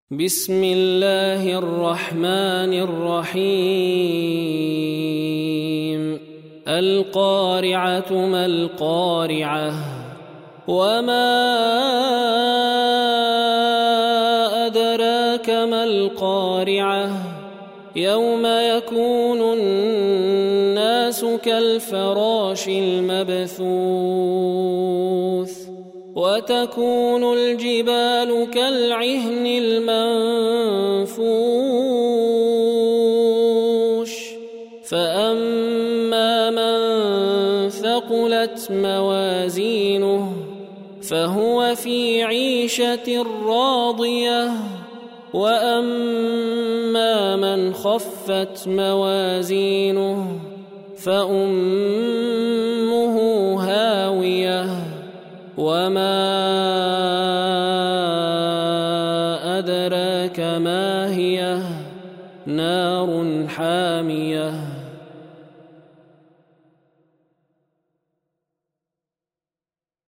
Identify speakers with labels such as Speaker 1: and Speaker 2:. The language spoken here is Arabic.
Speaker 1: بسم الله الرحمن الرحيم القارعة ما القارعة وما أدراك ما القارعة يوم يكون الناس كالفراش المبثوث وتكون الجبال كالعهن المنفوش فأما من ثقلت موازينه فهو في عيشة راضية وأما من خفت موازينه فأمه هاوية وما أدراك ما هي نار حامية